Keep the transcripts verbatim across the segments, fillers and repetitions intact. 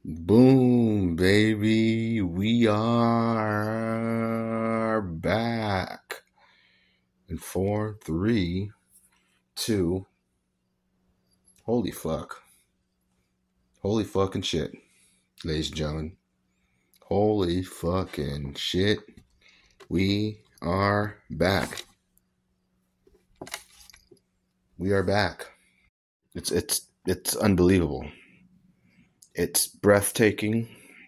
Boom, baby. We are back. In four, three, two. Holy fuck. Holy fucking shit, ladies and gentlemen. Holy fucking shit. We are back. We are back. It's it's it's unbelievable. It's breathtaking.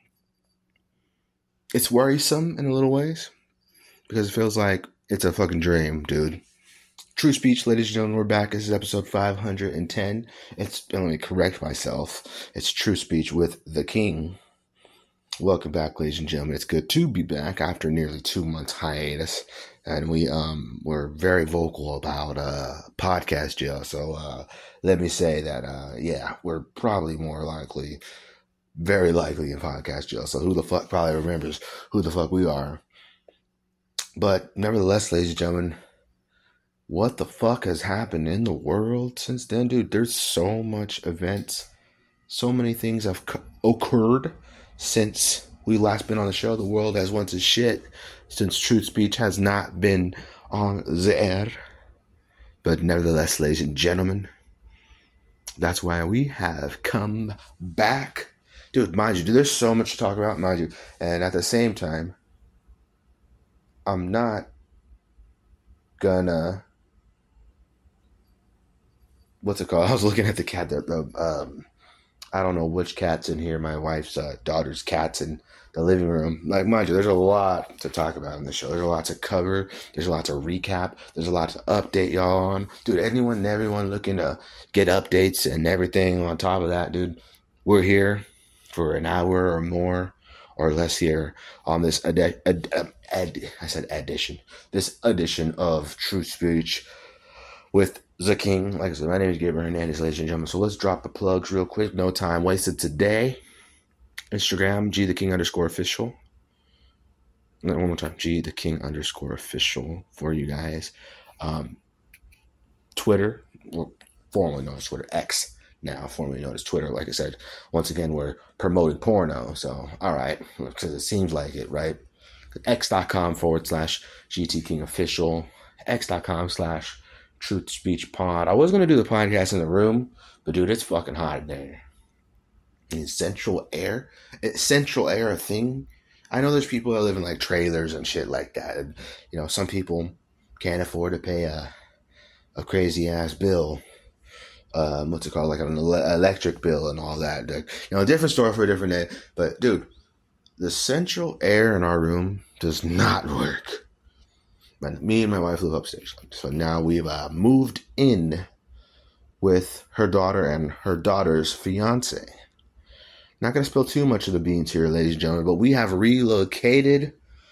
It's worrisome in a little ways because it feels like it's a fucking dream, dude. True Speech, ladies and gentlemen, we're back. This is episode five hundred ten. It's, let me correct myself. It's True Speech with the King. Welcome back, ladies and gentlemen. It's good to be back after nearly two months hiatus. And we um were very vocal about uh podcast jail. So uh let me say that uh yeah, we're probably more likely, very likely in podcast jail. So who the fuck probably remembers who the fuck we are. But nevertheless, ladies and gentlemen, what the fuck has happened in the world since then, dude? There's so much events. So many things have occurred since we last been on the show. The world has went to shit since Truth Speech has not been on the air. But nevertheless, ladies and gentlemen, that's why we have come back. Dude, mind you, dude, there's so much to talk about, mind you. And at the same time, I'm not gonna... What's it called? I was looking at the cat. The, the um, I don't know which cat's in here. My wife's uh, daughter's cat's in the living room. Like, mind you, there's a lot to talk about in the show. There's a lot to cover. There's a lot to recap. There's a lot to update y'all on. Dude, anyone and everyone looking to get updates and everything on top of that, dude, we're here for an hour or more or less here on this ed- ed- ed- ed- I said edition. This edition of True Speech with the King. Like I said, my name is Gabriel Hernandez, ladies and gentlemen. So let's drop the plugs real quick. No time wasted today. Instagram, G the King underscore official. One more time, G the King underscore official for you guys. Um, Twitter, well, formerly known as Twitter, X now, formerly known as Twitter. Like I said, once again, we're promoting porno. So, all right, because it seems like it, right? X.com forward slash GT King official. X.com slash Truth Speech Pod. I was going to do the podcast in the room, but dude, it's fucking hot in there. In central air? Is central air a thing? I know there's people that live in like trailers and shit like that. And, you know, some people can't afford to pay a a crazy ass bill. Um, what's it called? Like an electric bill and all that. Like, you know, a different story for a different day. But dude, the central air in our room does not work. Me and my wife live upstairs. So now we've uh, moved in with her daughter and her daughter's fiance. Not going to spill too much of the beans here, ladies and gentlemen, but we have relocated.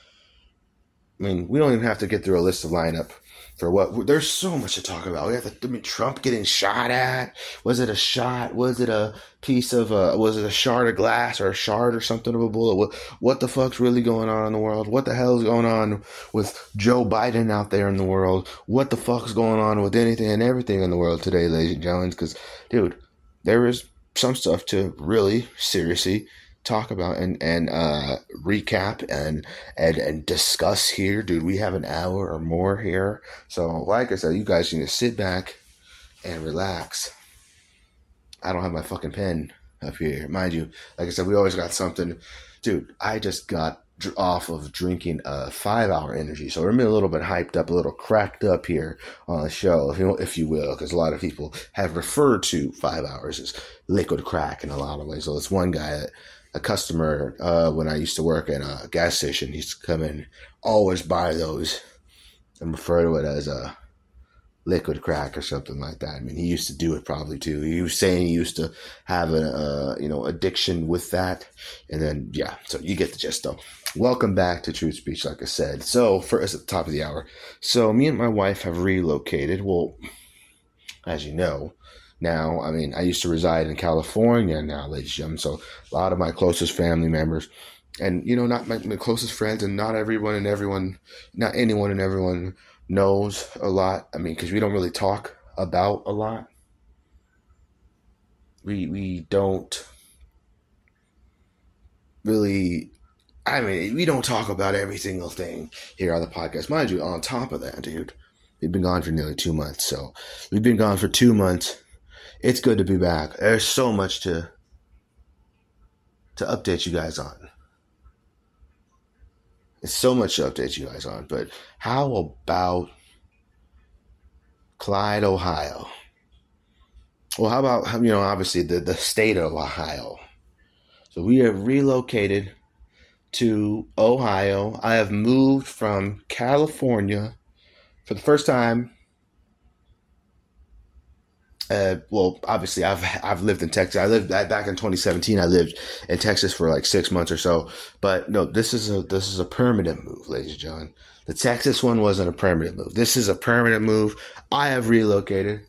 I mean, we don't even have to get through a list of lineup for what. There's so much to talk about. We have to, I mean, Trump getting shot at. Was it a shot? Was it a piece of a, was it a shard of glass or a shard or something of a bullet? What, what the fuck's really going on in the world? What the hell is going on with Joe Biden out there in the world? What the fuck's going on with anything and everything in the world today, ladies and gentlemen? Because, dude, there is some stuff to really seriously talk about and, and uh, recap and, and and discuss here. Dude, we have an hour or more here. So, like I said, you guys need to sit back and relax. I don't have my fucking pen up here. Mind you, like I said, we always got something. Dude, I just got off of drinking a five-hour energy, so we're a little bit hyped up, a little cracked up here on the show, if you, if you will, because a lot of people have referred to five hours as liquid crack in a lot of ways. So it's one guy, that, a customer, uh, when I used to work at a gas station, he used to come in, always buy those, and refer to it as a liquid crack or something like that. I mean, he used to do it probably too. He was saying he used to have a, uh, you know, addiction with that. And then, yeah, so you get the gist though. Welcome back to True Speech, like I said. So, first at the top of the hour. So, me and my wife have relocated. Well, as you know, now, I mean, I used to reside in California now, ladies and gentlemen. So, a lot of my closest family members, and, you know, not my, my closest friends, and not everyone and everyone, not anyone and everyone knows a lot. I mean, because we don't really talk about a lot. We we don't really, I mean, we don't talk about every single thing here on the podcast. Mind you, on top of that, dude, we've been gone for nearly two months. So we've been gone for two months. It's good to be back. There's so much to to update you guys on. It's so much to update you guys on. But how about Clyde, Ohio? Well, how about, you know, obviously the, the state of Ohio. So we have relocated to Ohio. I have moved from California for the first time. Uh, well, obviously, I've I've lived in Texas. I lived back in twenty seventeen. I lived in Texas for like six months or so. But no, this is a this is a permanent move, ladies and gentlemen. The Texas one wasn't a permanent move. This is a permanent move. I have relocated.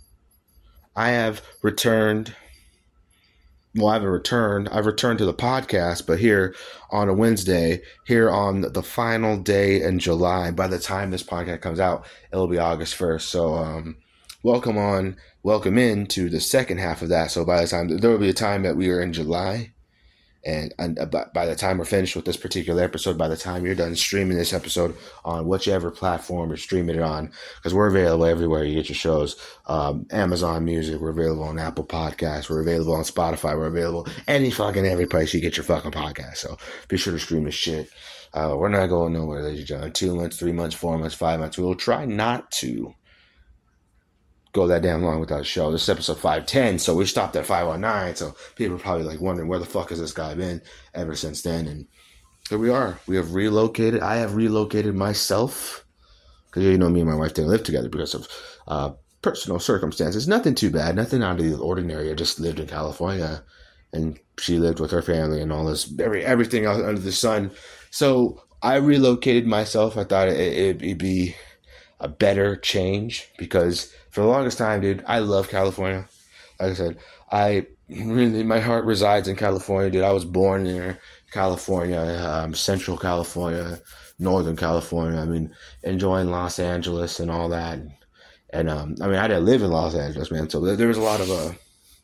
I have returned. Well, I haven't returned. I've returned to the podcast, but here on a Wednesday, here on the final day in July. By the time this podcast comes out, it'll be August first. So, um, welcome on, welcome in to the second half of that. So by the time, there will be a time that we are in July. And, and by the time we're finished with this particular episode, by the time you're done streaming this episode on whichever platform you're streaming it on, because we're available everywhere you get your shows. Um, Amazon Music, we're available on Apple Podcasts, we're available on Spotify, we're available any fucking every place you get your fucking podcast. So be sure to stream this shit. Uh, we're not going nowhere, ladies and gentlemen. Two months, three months, four months, five months. We will try not to go that damn long without a show. This is episode five ten, so we stopped at five oh nine, so people are probably like wondering where the fuck has this guy been ever since then, and here we are. We have relocated. I have relocated myself, because you know me and my wife didn't live together because of uh, personal circumstances. Nothing too bad, nothing out of the ordinary. I just lived in California, and she lived with her family and all this, every everything else under the sun. So I relocated myself. I thought it, it'd be a better change, because for the longest time, dude, I love California. Like I said, I really, my heart resides in California, dude. I was born in California, um, Central California, Northern California. I mean, enjoying Los Angeles and all that. And, um, I mean, I didn't live in Los Angeles, man. So there, there was a lot of uh,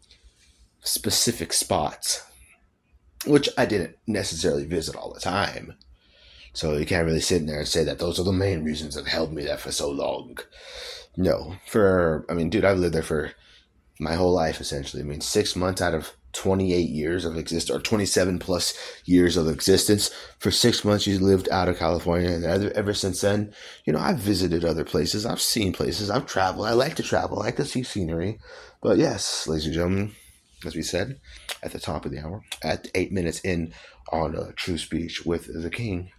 specific spots, which I didn't necessarily visit all the time. So you can't really sit in there and say that those are the main reasons that held me there for so long. No, for, I mean, dude, I've lived there for my whole life, essentially. I mean, six months out of twenty-eight years of existence, or twenty-seven plus years of existence. For six months, you lived out of California. And ever, ever since then, you know, I've visited other places. I've seen places. I've traveled. I like to travel. I like to see scenery. But yes, ladies and gentlemen, as we said at the top of the hour, at eight minutes in on uh, True Speech with the King,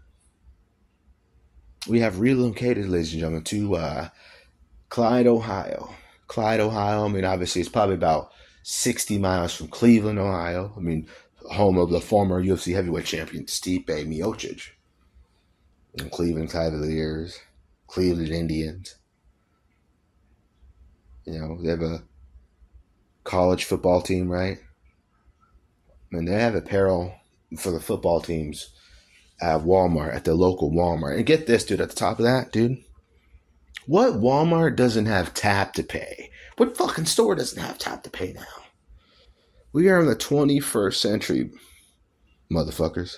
we have relocated, ladies and gentlemen, to uh, Clyde, Ohio. Clyde, Ohio. I mean, obviously, it's probably about sixty miles from Cleveland, Ohio. I mean, home of the former U F C heavyweight champion Stipe Miocic. And Cleveland Cavaliers, Cleveland Indians. You know, they have a college football team, right? I mean, they have apparel for the football teams at Walmart, at the local Walmart. And get this, dude, at the top of that, dude. What Walmart doesn't have tap to pay? What fucking store doesn't have tap to pay now? We are in the twenty-first century, motherfuckers.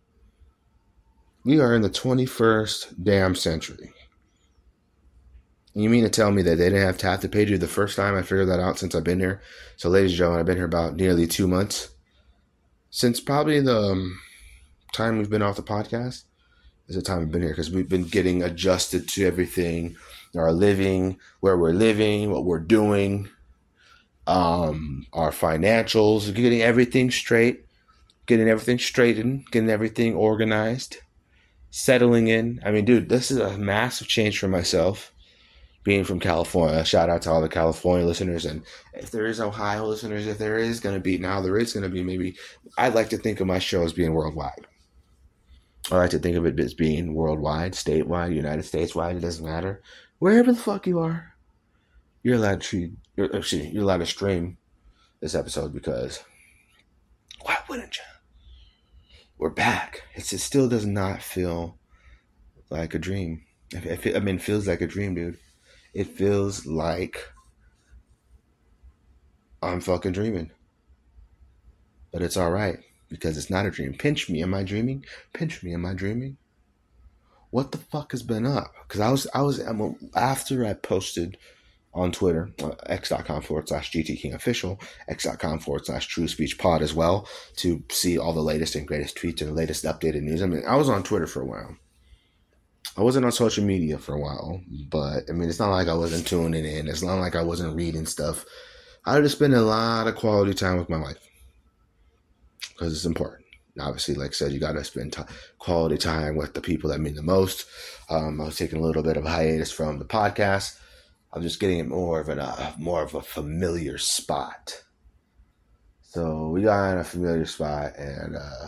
We are in the twenty-first damn century. And you mean to tell me that they didn't have tap to pay, dude? The first time I figured that out since I've been here. So, ladies and gentlemen, I've been here about nearly two months. Since probably the um, time we've been off the podcast is the time we've been here, because we've been getting adjusted to everything, our living, where we're living, what we're doing, um, our financials, getting everything straight, getting everything straightened, getting everything organized, settling in. I mean, dude, this is a massive change for myself. Being from California, shout out to all the California listeners, and if there is Ohio listeners, if there is going to be, now there is going to be maybe, I'd like to think of my show as being worldwide. I like to think of it as being worldwide, statewide, United States wide, it doesn't matter. Wherever the fuck you are, you're allowed to treat, you're, excuse me, you're allowed to stream this episode, because why wouldn't you? We're back. It's, it still does not feel like a dream. It, it, I mean, it feels like a dream, dude. It feels like I'm fucking dreaming. But it's all right, because it's not a dream. Pinch me, am I dreaming? Pinch me, am I dreaming? What the fuck has been up? Because I was, I was, after I posted on Twitter, uh, x.com forward slash GT King official, x.com forward slash True Speech Pod as well, to see all the latest and greatest tweets and the latest updated news. I mean, I was on Twitter for a while. I wasn't on social media for a while, but I mean, it's not like I wasn't tuning in. It's not like I wasn't reading stuff. I just spend a lot of quality time with my wife because it's important. Obviously, like I said, you got to spend t- quality time with the people that mean the most. Um, I was taking a little bit of a hiatus from the podcast. I'm just getting it more of an uh, more of a familiar spot. So we got in a familiar spot, and uh,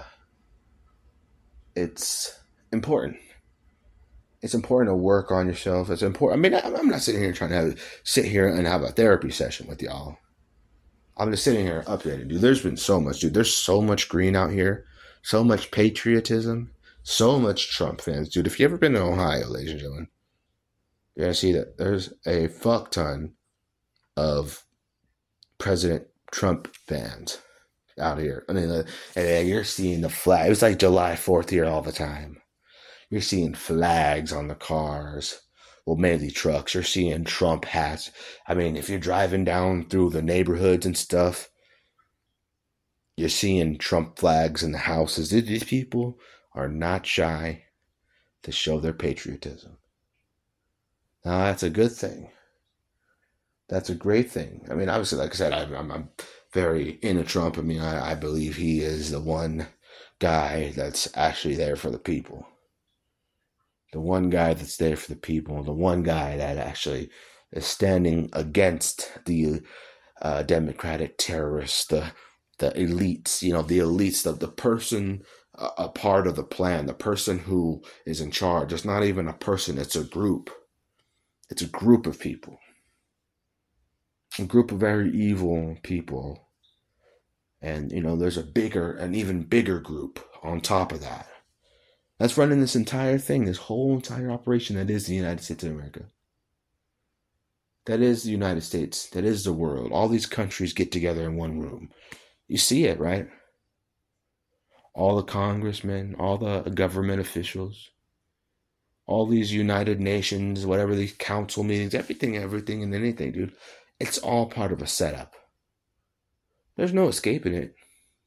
it's important. It's important to work on yourself. It's important. I mean, I'm not sitting here trying to have, sit here and have a therapy session with y'all. I'm just sitting here updating, dude. There's been so much, dude. There's so much green out here, so much patriotism, so much Trump fans, dude. If you ever been to Ohio, ladies and gentlemen, you're gonna see that there's a fuck ton of President Trump fans out here. I mean, and you're seeing the flag. It's like July fourth here all the time. You're seeing flags on the cars, well, mainly trucks. You're seeing Trump hats. I mean, if you're driving down through the neighborhoods and stuff, you're seeing Trump flags in the houses. These people are not shy to show their patriotism. Now, that's a good thing. That's a great thing. I mean, obviously, like I said, I'm, I'm very into Trump. I mean, I, I believe he is the one guy that's actually there for the people. The one guy that's there for the people, the one guy that actually is standing against the uh, Democratic terrorists, the the elites, you know, the elites, the, the person, uh, a part of the plan, the person who is in charge. It's not even a person, it's a group. It's a group of people. A group of very evil people. And, you know, there's a bigger, an even bigger group on top of that. That's running this entire thing, this whole entire operation that is the United States of America. That is the United States. That is the world. All these countries get together in one room. You see it, right? All the congressmen, all the government officials, all these United Nations, whatever these council meetings, everything, everything and anything, dude. It's all part of a setup. There's no escaping it.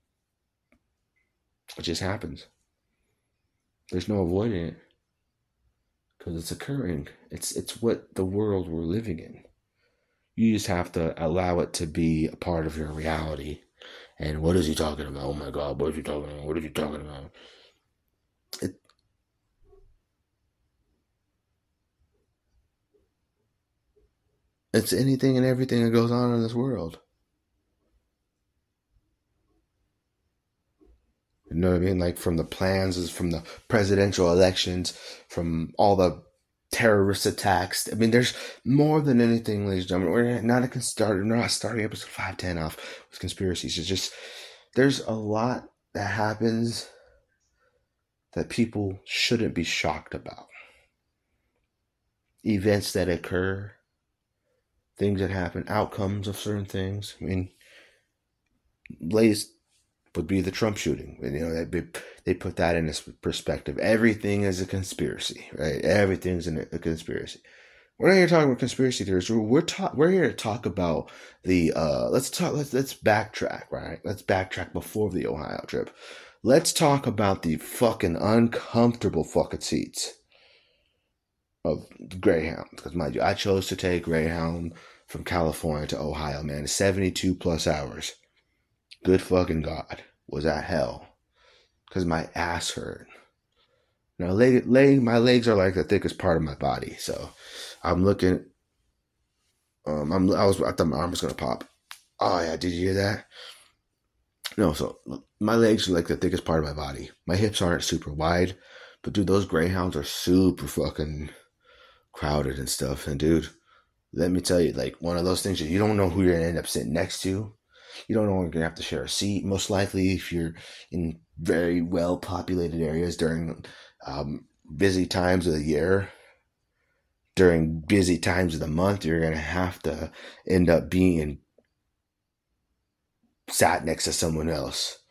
It just happens. There's no avoiding it because it's occurring. It's it's what the world we're living in. You just have to allow it to be a part of your reality. And what is he talking about? Oh my God, what is he talking about? What is he talking about? It, it's anything and everything that goes on in this world. You know what I mean? Like from the plans, from the presidential elections, from all the terrorist attacks. I mean, there's more than anything, ladies and gentlemen. We're not a start. We're not starting episode five ten off with conspiracies. It's just there's a lot that happens that people shouldn't be shocked about. Events that occur, things that happen, outcomes of certain things. I mean, latest would be the Trump shooting. You know, they they put that in this perspective. Everything is a conspiracy, right? Everything's in a conspiracy. We're not here talking about conspiracy theories. We're we're, ta- we're here to talk about the. Uh, let's talk. Let's let's backtrack, right? Let's backtrack before the Ohio trip. Let's talk about the fucking uncomfortable fucking seats of Greyhound. Because mind you, I chose to take Greyhound from California to Ohio. Man, seventy-two plus hours. Good fucking God, was that hell? Because my ass hurt. Now, leg, leg, my legs are like the thickest part of my body, so I'm looking. Um, I'm. I was. I thought my arm was gonna pop. Oh yeah, did you hear that? No, so my legs are like the thickest part of my body. My hips aren't super wide, but dude, those Greyhounds are super fucking crowded and stuff. And dude, let me tell you, like one of those things that you don't know who you're gonna end up sitting next to. You don't know when you're going to have to share a seat. Most likely, if you're in very well-populated areas during um, busy times of the year, during busy times of the month, you're going to have to end up being sat next to someone else.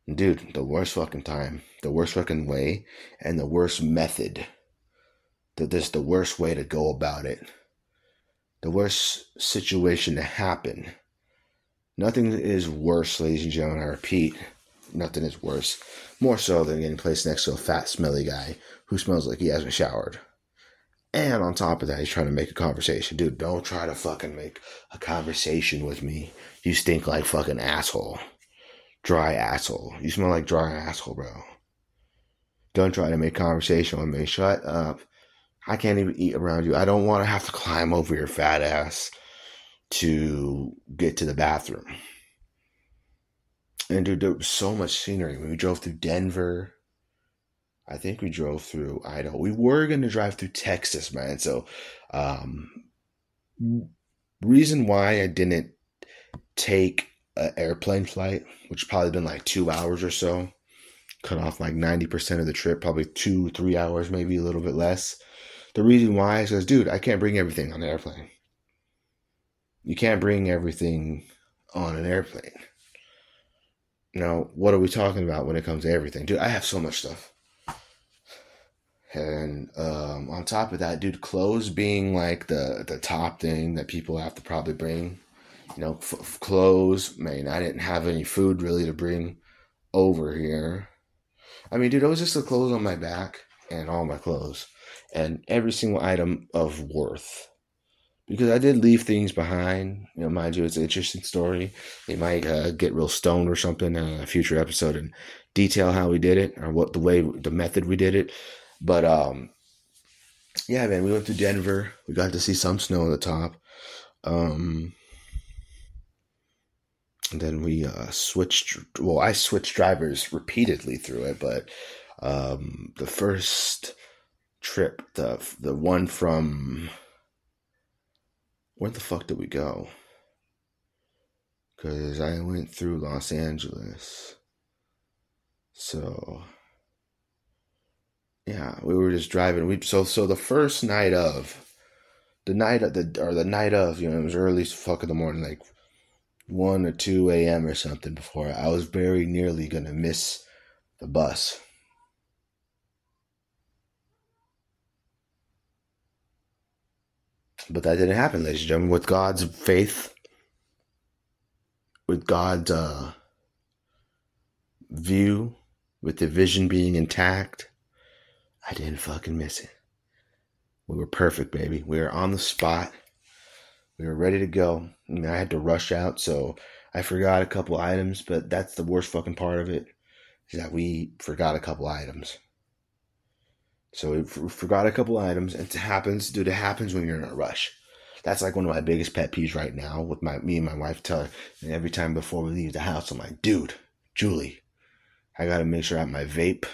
Dude, the worst fucking time, the worst fucking way, and the worst method. That this the worst way to go about it. The worst situation to happen. Nothing is worse, ladies and gentlemen, I repeat, nothing is worse. More so than getting placed next to a fat, smelly guy who smells like he hasn't showered. And on top of that, he's trying to make a conversation. Dude, don't try to fucking make a conversation with me. You stink like fucking asshole. Dry asshole. You smell like dry asshole, bro. Don't try to make conversation with me. Shut up. I can't even eat around you. I don't want to have to climb over your fat ass to get to the bathroom. And dude, there was so much scenery. When we drove through Denver, I think we drove through Idaho. We were going to drive through Texas, man. So, um, reason why I didn't take an airplane flight, which probably been like two hours or so, cut off like ninety percent of the trip, probably two, three hours, maybe a little bit less. The reason why is because, dude, I can't bring everything on the airplane. You can't bring everything on an airplane. Now, what are we talking about when it comes to everything? Dude, I have so much stuff. And um, on top of that, dude, clothes being like the, the top thing that people have to probably bring. You know, f- clothes. Man, I didn't have any food really to bring over here. I mean, dude, it was just the clothes on my back and all my clothes. And every single item of worth. Because I did leave things behind. You know, mind you, it's an interesting story. It might uh, get real stoned or something in a future episode and detail how we did it or what the way, the method we did it. But, um, yeah, man, we went to Denver. We got to see some snow at the top. Um, and then we uh, switched, well, I switched drivers repeatedly through it. But um, the first trip, the the one from, where the fuck did we go? Because I went through Los Angeles. So, yeah, we were just driving. We so so the first night of, the night of the or the night of, you know, it was early as fuck in the morning, like one or two a m or something. Before I was very nearly gonna miss the bus. But that didn't happen, ladies and gentlemen. With God's faith, with God's uh, view, with the vision being intact, I didn't fucking miss it. We were perfect, baby. We were on the spot. We were ready to go. I mean, I had to rush out, so I forgot a couple items, but that's the worst fucking part of it, is that we forgot a couple items. So we f- forgot a couple items, and it happens, dude, it happens when you're in a rush. That's like one of my biggest pet peeves right now with my me and my wife tell her, and every time before we leave the house, I'm like, dude, Julie, I gotta make sure I have my vape.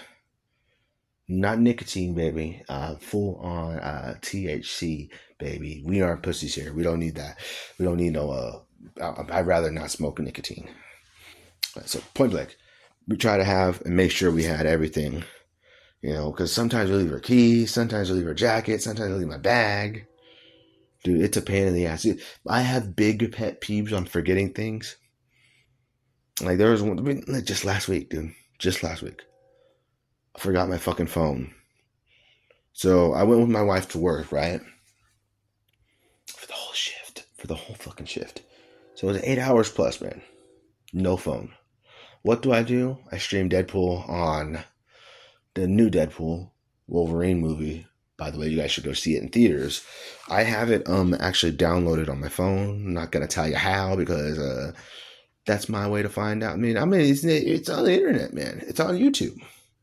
Not nicotine, baby. Uh, full on uh, T H C, baby. We aren't pussies here. We don't need that. We don't need no, uh, I'd rather not smoke nicotine. So, point blank, we try to have and make sure we had everything. You know, because sometimes we leave our keys, sometimes we leave our jacket, sometimes I leave my bag. Dude, it's a pain in the ass. I have big pet peeves on forgetting things. Like, there was one, I mean, like just last week, dude. Just last week. I forgot my fucking phone. So, I went with my wife to work, right? For the whole shift. For the whole fucking shift. So, it was eight hours plus, man. No phone. What do I do? I stream Deadpool on the new Deadpool Wolverine movie. By the way, you guys should go see it in theaters. I have it um actually downloaded on my phone. I'm not gonna tell you how because uh that's my way to find out. I mean, I mean it's it's on the internet, man. It's on YouTube.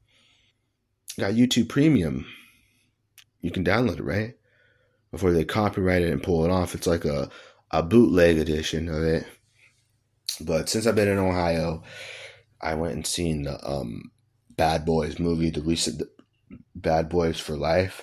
Got YouTube Premium. You can download it, right? Before they copyright it and pull it off. It's like a a bootleg edition of it. But since I've been in Ohio, I went and seen the um Bad Boys movie, the recent Bad Boys for Life,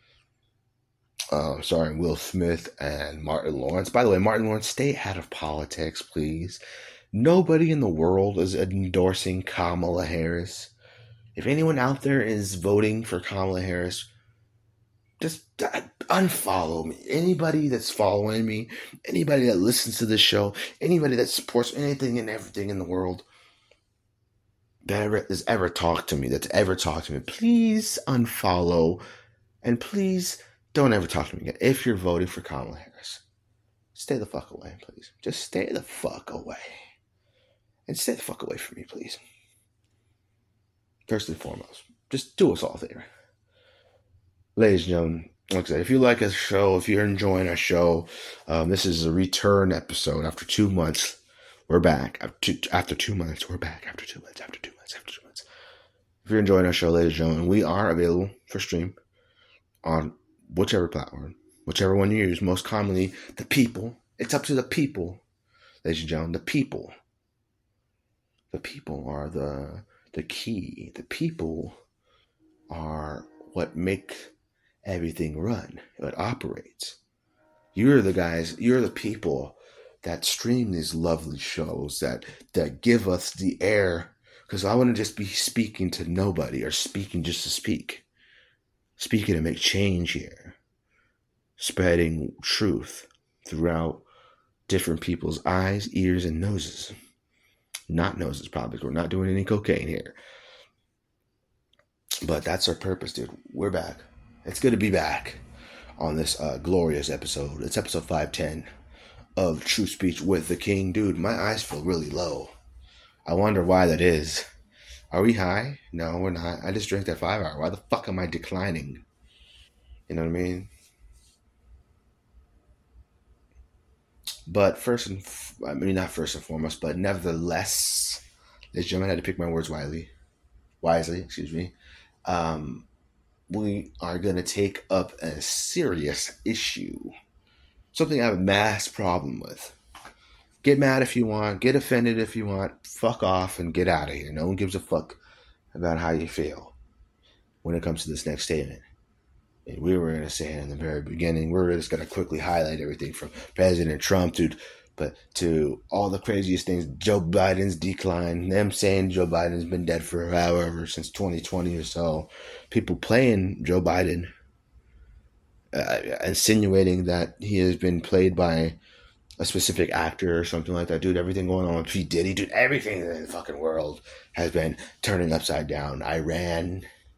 uh, starring Will Smith and Martin Lawrence. By the way, Martin Lawrence, stay out of politics, please. Nobody in the world is endorsing Kamala Harris. If anyone out there is voting for Kamala Harris, just unfollow me. Anybody that's following me, anybody that listens to this show, anybody that supports anything and everything in the world, that ever, has ever talked to me, that's ever talked to me, please unfollow, and please don't ever talk to me again. If you're voting for Kamala Harris, stay the fuck away, please. Just stay the fuck away. And stay the fuck away from me, please. First and foremost, just do us all a favor. Ladies and gentlemen, like I said, if you like a show, if you're enjoying our show, um, this is a return episode. After two months, we're back. After two, after two months, we're back. After two months, after two months, after two months. If you're enjoying our show, ladies and gentlemen, we are available for stream on whichever platform, whichever one you use. Most commonly, the people. It's up to the people, ladies and gentlemen. The people. The people are the the key. The people are what make everything run. It operates. You're the guys. You're the people that stream these lovely shows that that give us the air. Because I want to just be speaking to nobody or speaking just to speak. Speaking to make change here. Spreading truth throughout different people's eyes, ears, and noses. Not noses, probably. We're not doing any cocaine here. But that's our purpose, dude. We're back. It's good to be back on this uh, glorious episode. It's episode five ten of True Speech with the King. Dude, my eyes feel really low. I wonder why that is. Are we high? No, we're not. I just drank that five hour. Why the fuck am I declining? You know what I mean? But first and, f- I mean, not first and foremost, but nevertheless, ladies and gentlemen, I had to pick my words wisely. Wisely, excuse me. Um, we are going to take up a serious issue. Something I have a mass problem with. Get mad if you want. Get offended if you want. Fuck off and get out of here. No one gives a fuck about how you feel when it comes to this next statement. And we were going to say it in the very beginning. We're just going to quickly highlight everything from President Trump to, but to all the craziest things. Joe Biden's decline. Them saying Joe Biden's been dead for however since twenty twenty or so. People playing Joe Biden, uh, insinuating that he has been played by a specific actor or something like that. Dude, everything going on with P. Diddy, dude, everything in the fucking world has been turning upside down. Iran.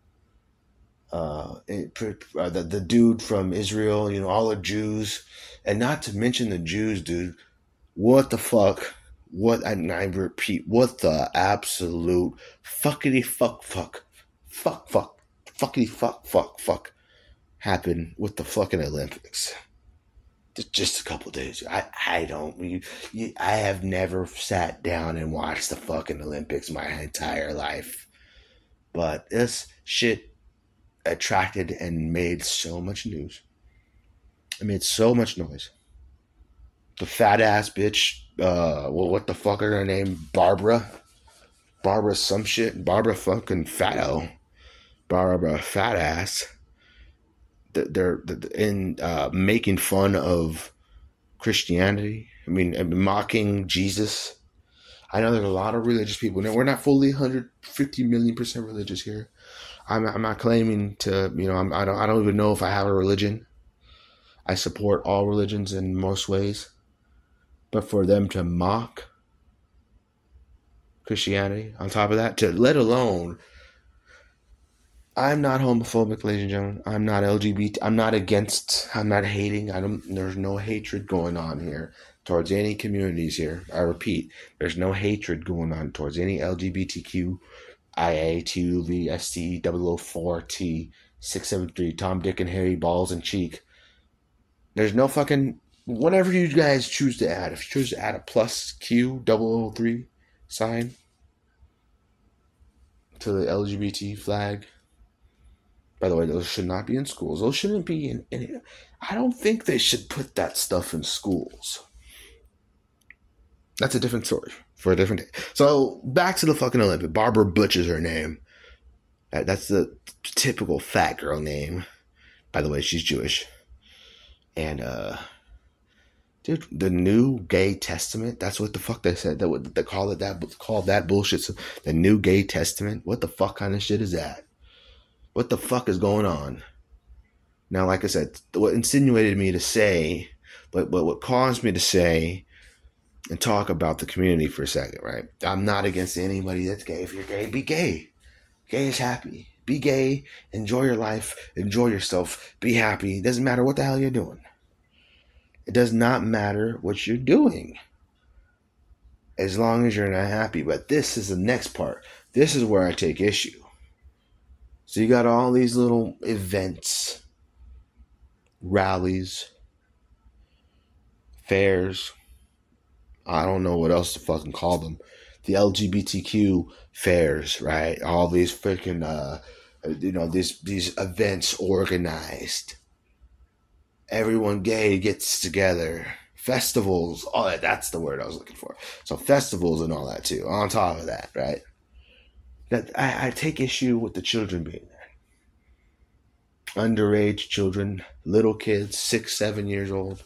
Uh, it, uh, the, the dude from Israel, you know, all the Jews, and not to mention the Jews, dude, what the fuck, what, I, I repeat, what the absolute fuckity fuck fuck, fuck fuck, fuckity fuck fuck fuck happened with the fucking Olympics. Just a couple days. I, I don't, you, you, I have never sat down and watched the fucking Olympics my entire life, but this shit attracted and made so much news. It made so much noise. The fat ass bitch, uh, well, what the fuck are her name? Barbara? Barbara some shit? Barbara fucking Fatto. Barbara fat ass. They're, they're in uh, making fun of Christianity. I mean, mocking Jesus. I know there's a lot of religious people. Now, we're not fully one hundred fifty million percent religious here. I'm, I'm not claiming to, you know, I'm, I don't, I don't even know if I have a religion. I support all religions in most ways, but for them to mock Christianity on top of that, to let alone, I'm not homophobic, ladies and gentlemen. I'm not L G B T. I'm not against. I'm not hating. I don't. There's no hatred going on here towards any communities here. I repeat, there's no hatred going on towards any L G B T Q. I A, T U V, S T, double oh four, T, six seven three, Tom, Dick, and Harry, balls and cheek. There's no fucking, whatever you guys choose to add. If you choose to add a plus Q, double oh three sign to the L G B T flag. By the way, those should not be in schools. Those shouldn't be in any, I don't think they should put that stuff in schools. That's a different story for a different day. So back to the fucking Olympic. Barbara Butch is her name. That's the typical fat girl name. By the way, she's Jewish. And, uh, dude, the New Gay Testament, that's what the fuck they said. That they call it that, call that bullshit. So the New Gay Testament, what the fuck kind of shit is that? What the fuck is going on? Now, like I said, what insinuated me to say, but, but what caused me to say and talk about the community for a second, right? I'm not against anybody that's gay. If you're gay, be gay. Gay is happy. Be gay. Enjoy your life. Enjoy yourself. Be happy. It doesn't matter what the hell you're doing. It does not matter what you're doing, as long as you're not happy. But this is the next part. This is where I take issue. So you got all these little events, rallies, fairs. I don't know what else to fucking call them. The L G B T Q fairs, right? All these freaking, uh, you know, these these events organized. Everyone gay gets together. Festivals. Oh, that's the word I was looking for. So festivals and all that too. On top of that, right? That I, I take issue with the children being there. Underage children, little kids, six, seven years old.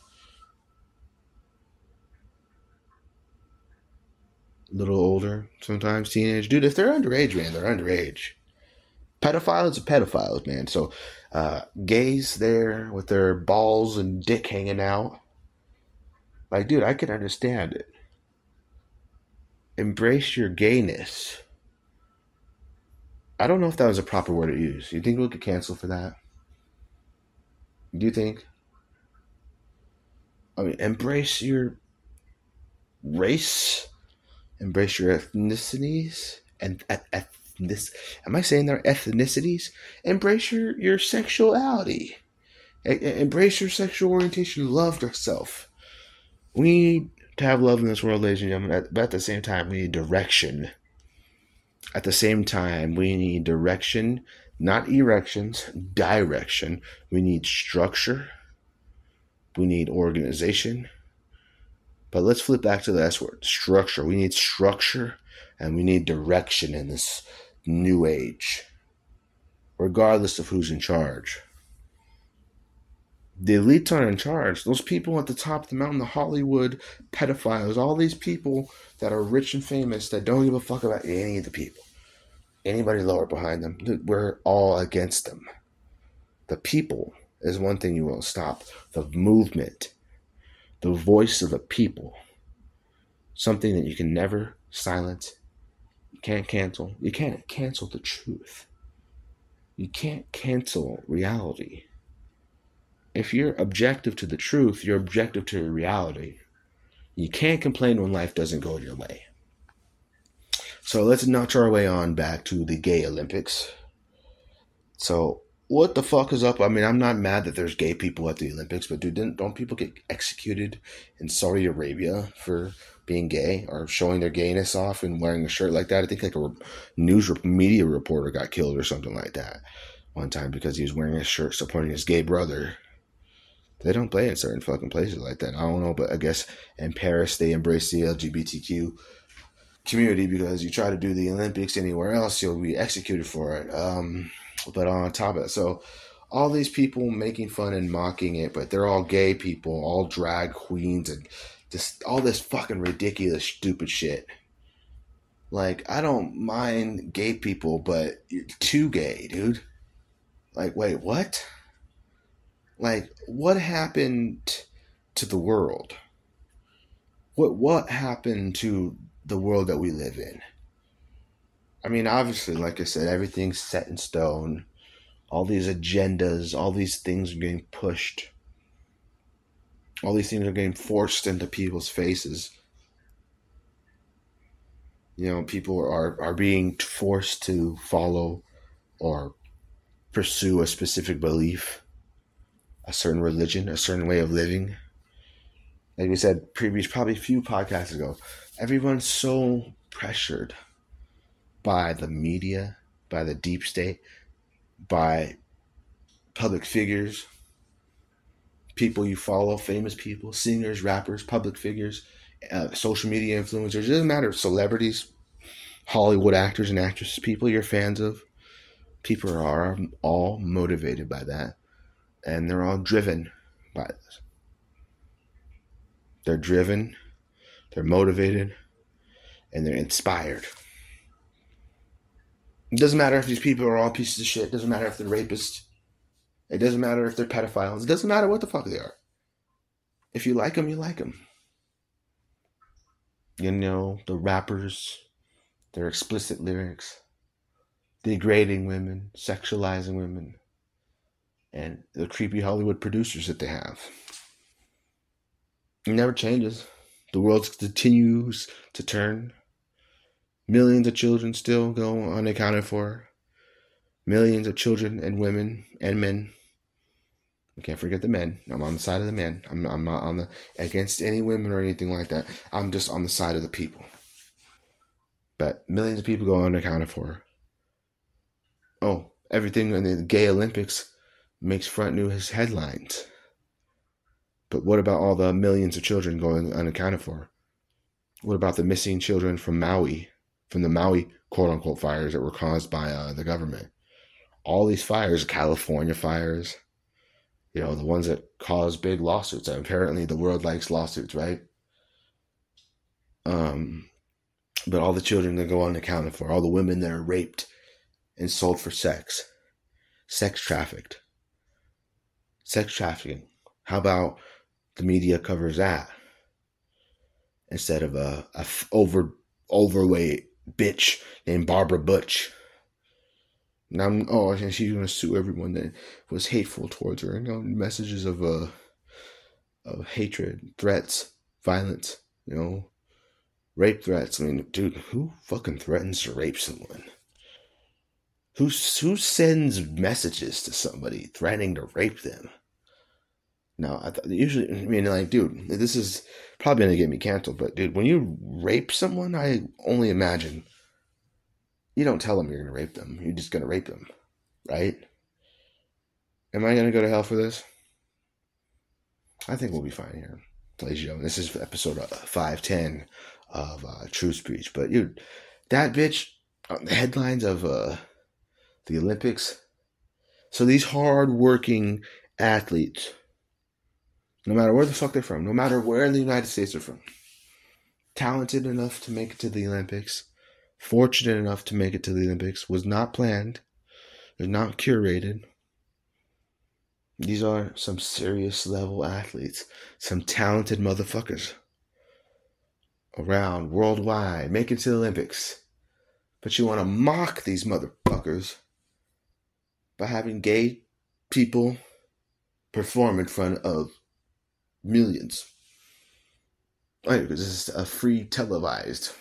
Little older, sometimes teenage. Dude, if they're underage, man, they're underage. Pedophiles are pedophiles, man. So, uh, gays there with their balls and dick hanging out. Like, dude, I can understand it. Embrace your gayness. I don't know if that was a proper word to use. You think we'll get canceled for that? Do you think? I mean, embrace your race. Embrace your ethnicities and ethnic. Am I saying their ethnicities? Embrace your, your sexuality. E- embrace your sexual orientation. Love yourself. We need to have love in this world, ladies and gentlemen. But at the same time, we need direction. At the same time, we need direction, not erections, direction. We need structure. We need organization. But let's flip back to the S word, structure. We need structure and we need direction in this new age, regardless of who's in charge. The elites aren't in charge. Those people at the top of the mountain, the Hollywood pedophiles, all these people that are rich and famous that don't give a fuck about any of the people. Anybody lower behind them, we're all against them. The people is one thing you won't stop. The movement. The voice of the people. Something that you can never silence. You can't cancel. You can't cancel the truth. You can't cancel reality. If you're objective to the truth, you're objective to reality. You can't complain when life doesn't go your way. So let's notch our way on back to the gay Olympics. So what the fuck is up? I mean, I'm not mad that there's gay people at the Olympics, but dude, didn't, don't people get executed in Saudi Arabia for being gay or showing their gayness off and wearing a shirt like that? I think like a news media reporter got killed or something like that one time because he was wearing a shirt supporting his gay brother. They don't play in certain fucking places like that. I don't know, but I guess in Paris they embrace the L G B T Q community because you try to do the Olympics anywhere else, you'll be executed for it. Um... But on top of it, so all these people making fun and mocking it, but they're all gay people, all drag queens, and just all this fucking ridiculous, stupid shit. Like, I don't mind gay people, but you're too gay, dude. Like, wait, what? Like, what happened to the world? What what happened to the world that we live in? I mean, obviously, like I said, everything's set in stone. All these agendas, all these things are getting pushed. All these things are getting forced into people's faces. You know, people are, are being forced to follow or pursue a specific belief, a certain religion, a certain way of living. Like we said previous, probably a few podcasts ago, everyone's so pressured by the media, by the deep state, by public figures, people you follow, famous people, singers, rappers, public figures, uh, social media influencers. It doesn't matter. Celebrities, Hollywood actors and actresses, people you're fans of. People are all motivated by that. And they're all driven by this. They're driven, they're motivated, and they're inspired. It doesn't matter if these people are all pieces of shit. It doesn't matter if they're rapists. It doesn't matter if they're pedophiles. It doesn't matter what the fuck they are. If you like them, you like them. You know, the rappers, their explicit lyrics, degrading women, sexualizing women, and the creepy Hollywood producers that they have. It never changes. The world continues to turn. Millions of children still go unaccounted for. Millions of children and women and men. We can't forget the men. I'm on the side of the men. I'm, I'm not on the against any women or anything like that. I'm just on the side of the people. But millions of people go unaccounted for. Oh, everything in the gay Olympics makes front news headlines. But what about all the millions of children going unaccounted for? What about the missing children from Maui, from the Maui quote-unquote fires that were caused by uh, the government? All these fires, California fires, you know, the ones that cause big lawsuits. And apparently the world likes lawsuits, right? Um, but all the children that go unaccounted for, all the women that are raped and sold for sex, sex trafficked, sex trafficking. How about the media covers that instead of a, a over overweight bitch named Barbara Butch? And I'm, oh, and she's gonna sue everyone that was hateful towards her. You know, messages of uh, of hatred, threats, violence. You know, rape threats. I mean, dude, who fucking threatens to rape someone? Who who sends messages to somebody threatening to rape them? No, I th- usually, I mean, like, dude, this is probably gonna get me canceled. But dude, when you rape someone, I only imagine. You don't tell them you're going to rape them. You're just going to rape them, right? Am I going to go to hell for this? I think we'll be fine here, ladies and gentlemen. This is episode five ten of uh, True Speech. But, dude, that bitch, on the headlines of uh, the Olympics. So these hard-working athletes, no matter where the fuck they're from, no matter where in the United States they're from, talented enough to make it to the Olympics, fortunate enough to make it to the Olympics, was not planned, was not curated. These are some serious level athletes, some talented motherfuckers around worldwide, make it to the Olympics. But you want to mock these motherfuckers by having gay people perform in front of millions. Right, because this is a free televised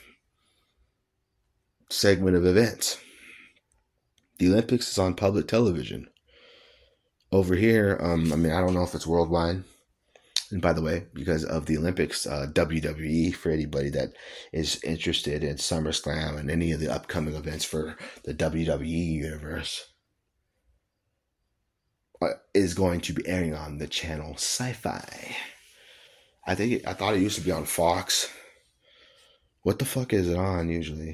segment of events. The Olympics is on public television. Over here, um, I mean, I don't know if it's worldwide. And by the way, because of the Olympics, uh, W W E, for anybody that is interested in SummerSlam and any of the upcoming events for the W W E universe, uh, is going to be airing on the channel Sci-Fi. I think it, I thought it used to be on Fox. What the fuck is it on usually?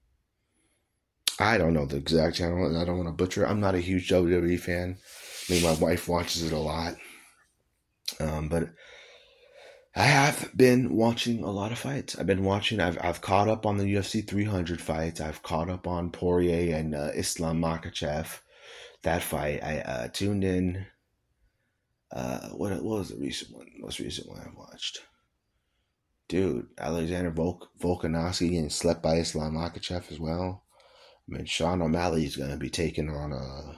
I don't know the exact channel, and I don't want to butcher it. I'm not a huge W W E fan. I mean, my wife watches it a lot. Um, but I have been watching a lot of fights. I've been watching, I've I've caught up on the U F C three hundred fights. I've caught up on Poirier and uh, Islam Makhachev. That fight, I uh, tuned in. Uh, what, what was the recent one? Most recent one I watched? Dude, Alexander Volk, Volkanovski getting slept by Islam Makhachev as well. I mean, Sean O'Malley's going to be taking on a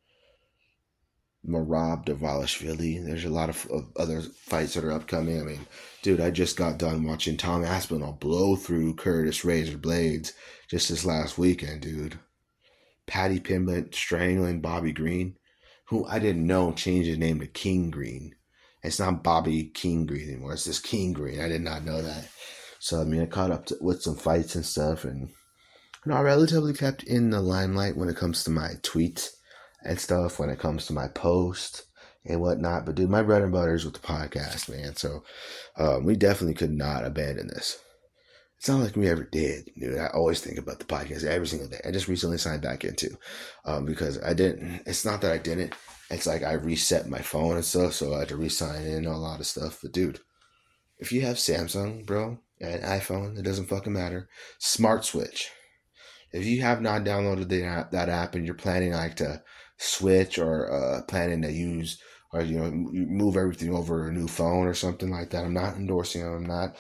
Merab Dvalishvili. There's a lot of, of other fights that are upcoming. I mean, dude, I just got done watching Tom Aspinall blow through Curtis Razor Blades just this last weekend, dude. Paddy Pimblett strangling Bobby Green, who I didn't know changed his name to King Green. It's not Bobby King Green anymore. It's just King Green. I did not know that. So, I mean, I caught up to, with some fights and stuff, and you know, I relatively kept in the limelight when it comes to my tweets and stuff, when it comes to my posts and whatnot. But dude, my bread and butter is with the podcast, man. So um, we definitely could not abandon this. It's not like we ever did, dude. I always think about the podcast every single day. I just recently signed back into um, because I didn't. It's not that I didn't. It's like I reset my phone and stuff, so I had to re-sign in a lot of stuff. But dude, if you have Samsung, bro, and iPhone, it doesn't fucking matter. Smart Switch. If you have not downloaded the app, that app, and you're planning like to switch or uh, planning to use or you know move everything over a new phone or something like that, I'm not endorsing them. I'm not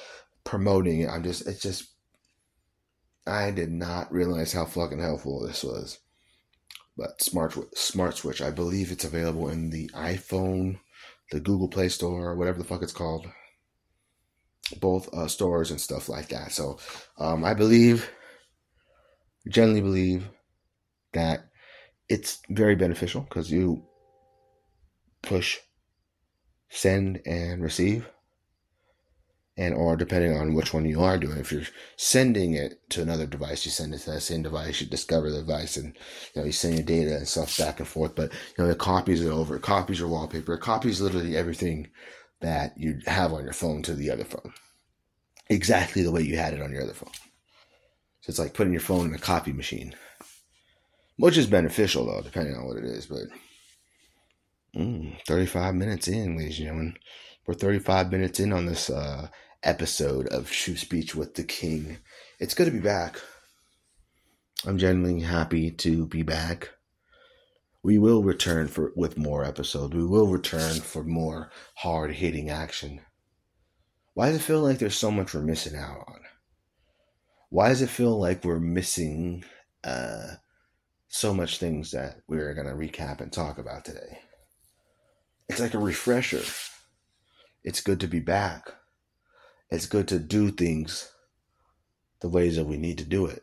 promoting it. I'm just, it's just, I did not realize how fucking helpful this was. But Smart Smart Switch, I believe it's available in the iPhone, the Google Play Store, whatever the fuck it's called. Both uh, stores and stuff like that. So um, I believe, generally believe that it's very beneficial because you push, send, and receive. And or depending on which one you are doing, if you're sending it to another device, you send it to that same device, you discover the device, and you know you send your data and stuff back and forth. But you know it copies it over, it copies your wallpaper, it copies literally everything that you have on your phone to the other phone, exactly the way you had it on your other phone. So it's like putting your phone in a copy machine, which is beneficial though, depending on what it is. But mm, thirty-five minutes in, ladies and gentlemen. We're thirty-five minutes in on this uh, episode of Shoe Speech with the King. It's good to be back. I'm genuinely happy to be back. We will return for with more episodes. We will return for more hard-hitting action. Why does it feel like there's so much we're missing out on? Why does it feel like we're missing uh, so much things that we're going to recap and talk about today? It's like a refresher. It's good to be back. It's good to do things the ways that we need to do it.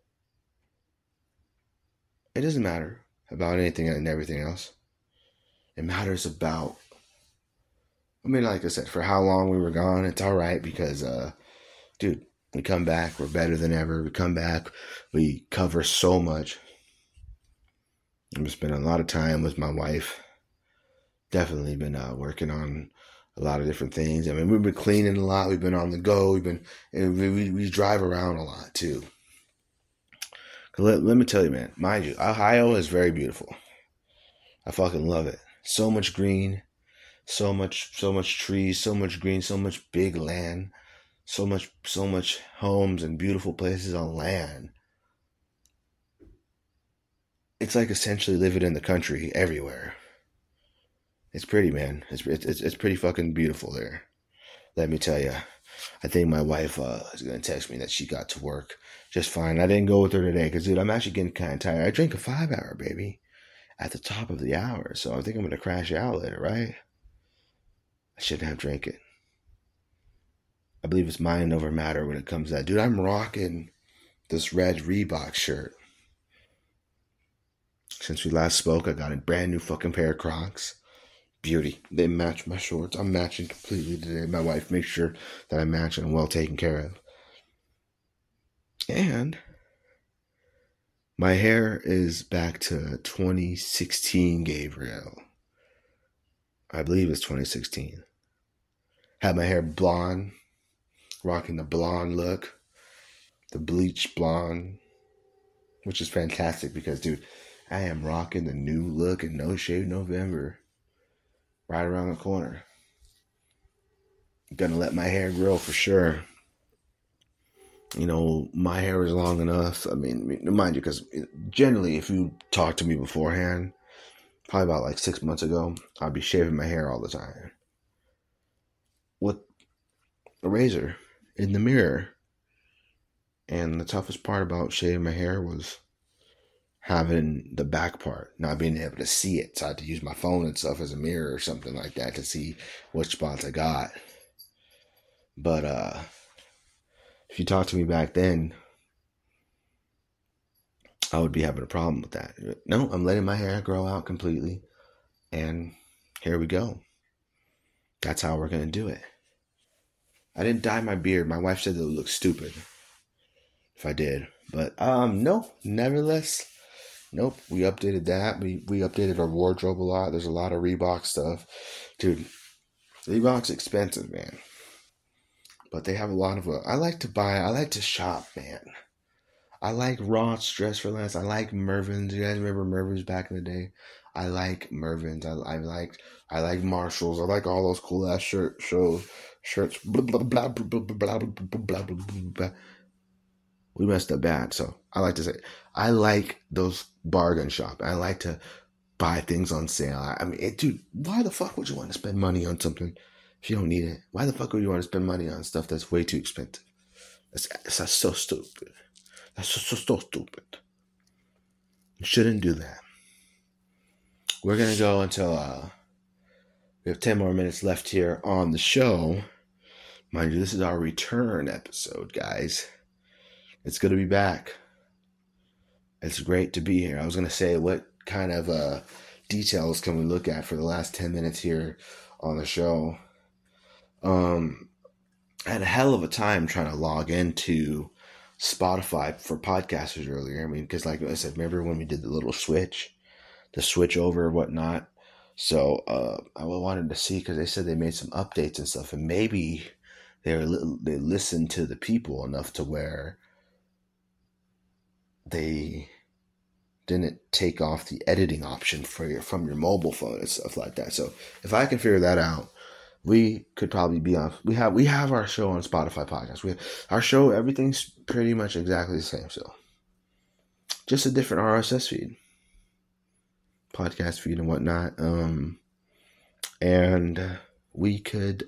It doesn't matter about anything and everything else. It matters about, I mean, like I said, for how long we were gone, it's all right because, uh, dude, we come back, we're better than ever. We come back, we cover so much. I'm spending a lot of time with my wife. Definitely been uh, working on a lot of different things. I mean, we've been cleaning a lot. We've been on the go. We've been, we, we, we drive around a lot too. Let, let me tell you, man, mind you, Ohio is very beautiful. I fucking love it. So much green, so much, so much trees, so much green, so much big land, so much, so much homes and beautiful places on land. It's like essentially living in the country everywhere. It's pretty, man. It's it's it's pretty fucking beautiful there. Let me tell you. I think my wife uh, is going to text me that she got to work just fine. I didn't go with her today because, dude, I'm actually getting kind of tired. I drink a five-hour, baby, at the top of the hour. So I think I'm going to crash out later, right? I shouldn't have drank it. I believe it's mind over matter when it comes to that. Dude, I'm rocking this red Reebok shirt. Since we last spoke, I got a brand new fucking pair of Crocs. Beauty. They match my shorts. I'm matching completely today. My wife makes sure that I match and I'm well taken care of. And my hair is back to twenty sixteen Gabriel. I believe it's twenty sixteen. Had my hair blonde, rocking the blonde look, the bleach blonde, which is fantastic because, dude, I am rocking the new look in No Shave November. Right around the corner. I'm gonna let my hair grow for sure. You know, my hair is long enough. I mean, mind you, because generally, if you talk to me beforehand, probably about like six months ago, I'd be shaving my hair all the time with a razor in the mirror. And the toughest part about shaving my hair was having the back part, not being able to see it. So I had to use my phone and stuff as a mirror or something like that to see which spots I got. But uh, if you talked to me back then, I would be having a problem with that. No, I'm letting my hair grow out completely. And here we go. That's how we're going to do it. I didn't dye my beard. My wife said that it would look stupid if I did. But um, no, nevertheless, nope, we updated that. We we updated our wardrobe a lot. There's a lot of Reebok stuff. Dude, Reebok's expensive, man. But they have a lot of... Uh, I like to buy... I like to shop, man. I like Ross Dress for Less. I like Mervyn's. You guys remember Mervyn's back in the day? I like Mervyn's. I, I like I like Marshalls. I like all those cool ass shirt shows shirts. Blah blah blah blah blah blah blah blah blah. We messed up bad, so I like to say I like those bargain shop. I like to buy things on sale. I mean, it, dude, why the fuck would you want to spend money on something If you don't need it, why the fuck would you want to spend money on stuff that's way too expensive? That's, that's so stupid. That's so, so, so stupid. You shouldn't do that. We're going to go until uh, we have ten more minutes left here on the show. Mind you, this is our return episode, guys. It's good to be back. It's great to be here. I was going to say, what kind of uh, details can we look at for the last ten minutes here on the show? Um, I had a hell of a time trying to log into Spotify for podcasters earlier. I mean, because like I said, remember when we did the little switch, the switch over and whatnot? So uh, I wanted to see, because they said they made some updates and stuff, and maybe they were, they listened to the people enough to where they didn't take off the editing option for your from your mobile phone and stuff like that. So if I can figure that out, we could probably be on. We have we have our show on Spotify podcast. We have our show. Everything's pretty much exactly the same. So just a different R S S feed, podcast feed, and whatnot. Um, and we could.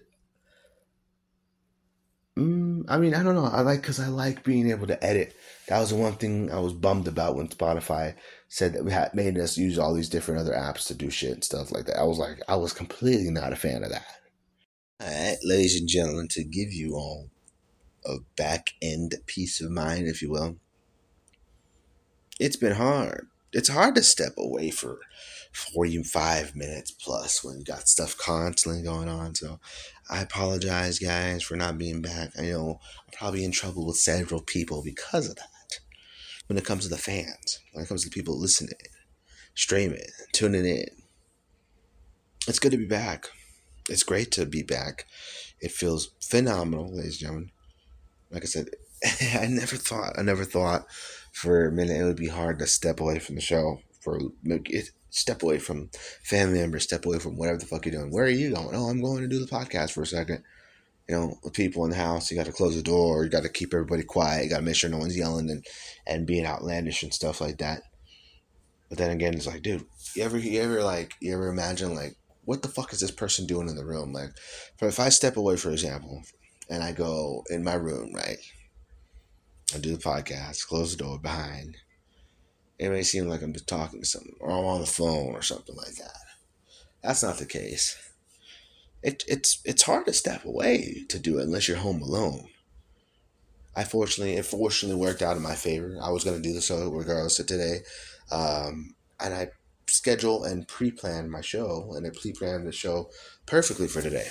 Mm, I mean, I don't know. I like because I like being able to edit. That was the one thing I was bummed about when Spotify said that we had made us use all these different other apps to do shit and stuff like that. I was like, I was completely not a fan of that. All right, ladies and gentlemen, to give you all a back end peace of mind, if you will, it's been hard. It's hard to step away for forty-five minutes plus when you got stuff constantly going on. So I apologize, guys, for not being back. I know I'm probably in trouble with several people because of that. When it comes to the fans, when it comes to the people listening, streaming, tuning in, it's good to be back. It's great to be back. It feels phenomenal, ladies and gentlemen. Like I said, I never thought, I never thought for a minute it would be hard to step away from the show, for step away from family members, step away from whatever the fuck you're doing. Where are you going? Oh, I'm going to do the podcast for a second. You know, with people in the house, you got to close the door. You got to keep everybody quiet. You got to make sure no one's yelling and, and being outlandish and stuff like that. But then again, it's like, dude, you ever, you ever like, you ever imagine like, what the fuck is this person doing in the room? Like, if I step away, for example, and I go in my room, right? I do the podcast, close the door behind. It may seem like I'm just talking to someone, or I'm on the phone or something like that. That's not the case. It, it's it's hard to step away to do it unless you're home alone. I fortunately, it fortunately worked out in my favor. I was going to do the show regardless of today. Um, and I schedule and pre-plan my show, and I pre-planned the show perfectly for today.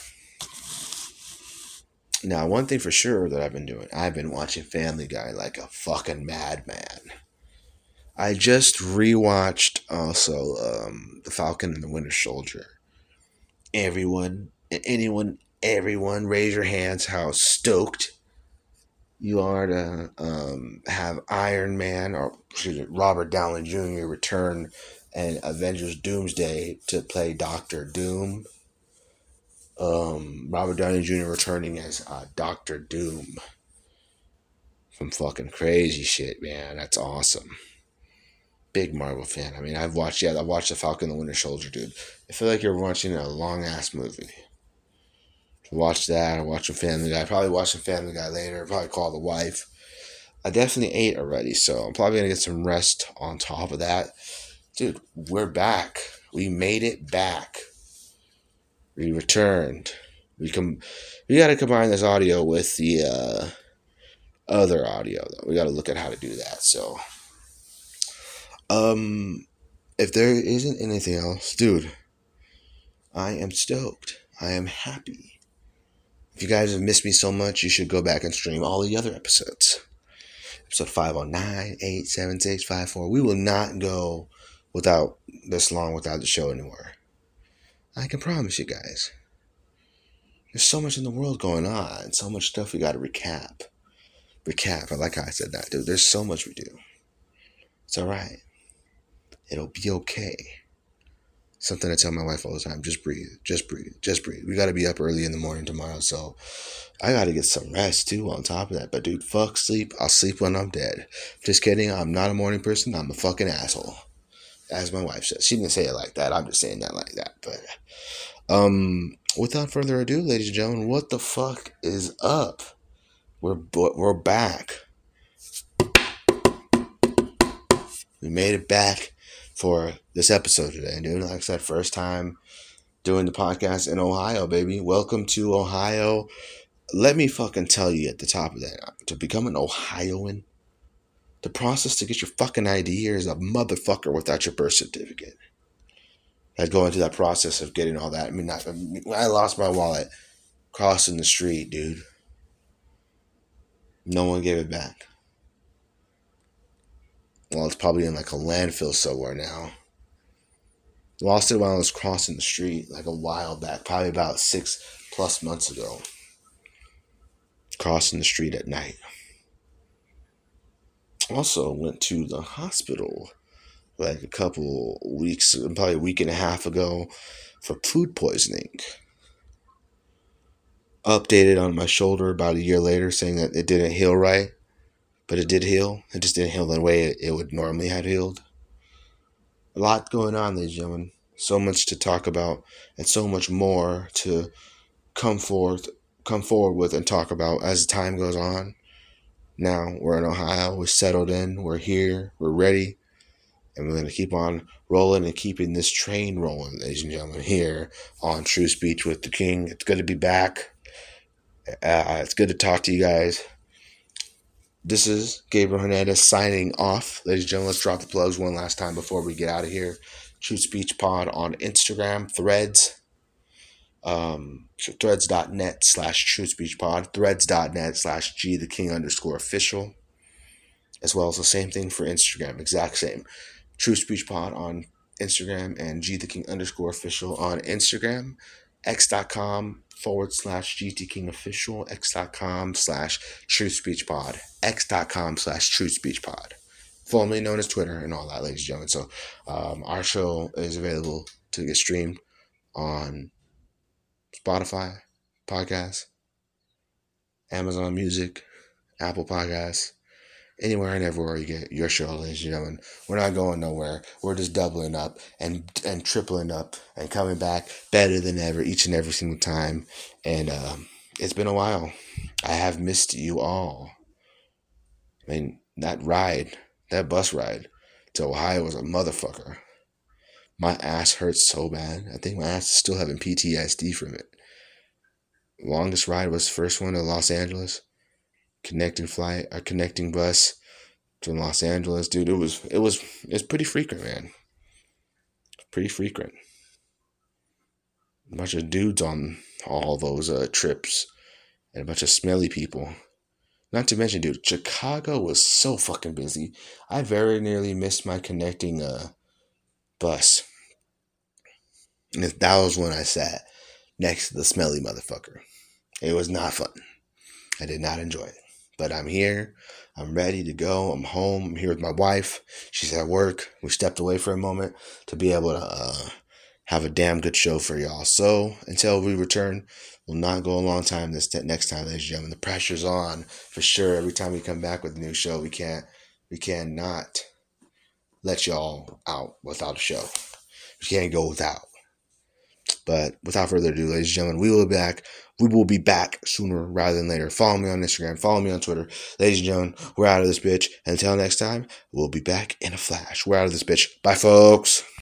Now, one thing for sure that I've been doing, I've been watching Family Guy like a fucking madman. I just rewatched also um, The Falcon and the Winter Soldier. Everyone, anyone, everyone, raise your hands how stoked you are to um, have Iron Man, or excuse me, Robert Downey Junior return in Avengers Doomsday to play Doctor Doom. Um, Robert Downey Junior returning as uh, Doctor Doom. Some fucking crazy shit, man. That's awesome. Big Marvel fan. I mean, I've watched, yeah, I watched The Falcon and the Winter Soldier, dude. I feel like you're watching a long-ass movie. Watch that. I watch some Family Guy. Probably watch some Family Guy later. Probably call the wife. I definitely ate already, so I'm probably going to get some rest on top of that. Dude, we're back. We made it back. We returned. We com- We got to combine this audio with the uh, other audio, though. We got to look at how to do that, so... Um, if there isn't anything else, dude, I am stoked. I am happy. If you guys have missed me so much, you should go back and stream all the other episodes. Episode five oh nine, eight seven six, five four. We will not go without this long without the show anymore. I can promise you guys. There's so much in the world going on. So much stuff we got to recap. Recap. I like how I said that, dude. There's so much we do. It's all right. It'll be okay. Something I tell my wife all the time. Just breathe. Just breathe. Just breathe. We got to be up early in the morning tomorrow, so I got to get some rest, too, on top of that. But, dude, fuck sleep. I'll sleep when I'm dead. Just kidding. I'm not a morning person. I'm a fucking asshole. As my wife says. She didn't say it like that. I'm just saying that like that. But, Um, without further ado, ladies and gentlemen, what the fuck is up? We're we're back. We made it back for this episode today, dude. Like I said, first time doing the podcast in Ohio, baby. Welcome to Ohio. Let me fucking tell you at the top of that, to become an Ohioan, the process to get your fucking I D here is a motherfucker without your birth certificate. I'd go into that process of getting all that. I mean, not, when I lost my wallet crossing the street, dude, no one gave it back. Well, it's probably in like a landfill somewhere now. Lost it while I was crossing the street like a while back, probably about six plus months ago. Crossing the street at night. Also went to the hospital like a couple weeks, probably a week and a half ago for food poisoning. Updated on my shoulder about a year later saying that it didn't heal right, but it did heal. It just didn't heal the way it, it would normally have healed. A lot going on, ladies and gentlemen. So much to talk about and so much more to come forth, come forward with and talk about as time goes on. Now we're in Ohio. We're settled in. We're here. We're ready. And we're going to keep on rolling and keeping this train rolling, ladies and gentlemen, here on True Speech with the King. It's good to be back. Uh, it's good to talk to you guys. This is Gabriel Hernandez signing off. Ladies and gentlemen, let's drop the plugs one last time before we get out of here. True Speech Pod on Instagram, Threads. Um, so threads.net slash True Speech Pod. Threads.net slash G the King underscore official. As well as the same thing for Instagram. Exact same. True Speech Pod on Instagram and G the King underscore official on Instagram. X.com forward slash GT King official. X.com slash True Speech Pod. X.com slash True Speech Pod. Formerly known as Twitter and all that, ladies and gentlemen. So um, our show is available to get streamed on Spotify Podcasts, Amazon Music, Apple Podcasts, anywhere and everywhere you get your show, ladies and gentlemen. We're not going nowhere. We're just doubling up and and tripling up and coming back better than ever each and every single time. And um, it's been a while. I have missed you all. I mean, that ride, that bus ride to Ohio was a motherfucker. My ass hurts so bad. I think my ass is still having P T S D from it. Longest ride was the first one to Los Angeles. Connecting flight, a connecting bus to Los Angeles, dude. It was, it was, it's pretty frequent, man. Pretty frequent. A bunch of dudes on all those uh, trips, and a bunch of smelly people. Not to mention, dude, Chicago was so fucking busy. I very nearly missed my connecting uh, bus. And that was when I sat next to the smelly motherfucker. It was not fun. I did not enjoy it. But I'm here. I'm ready to go. I'm home. I'm here with my wife. She's at work. We stepped away for a moment to be able to uh, have a damn good show for y'all. So until we return, we'll not go a long time this t- next time, ladies and gentlemen. The pressure's on for sure. Every time we come back with a new show, we can't, we cannot let y'all out without a show. We can't go without. But without further ado, ladies and gentlemen, we will be back. We will be back sooner rather than later. Follow me on Instagram. Follow me on Twitter. Ladies and gentlemen, we're out of this bitch. Until next time, we'll be back in a flash. We're out of this bitch. Bye, folks.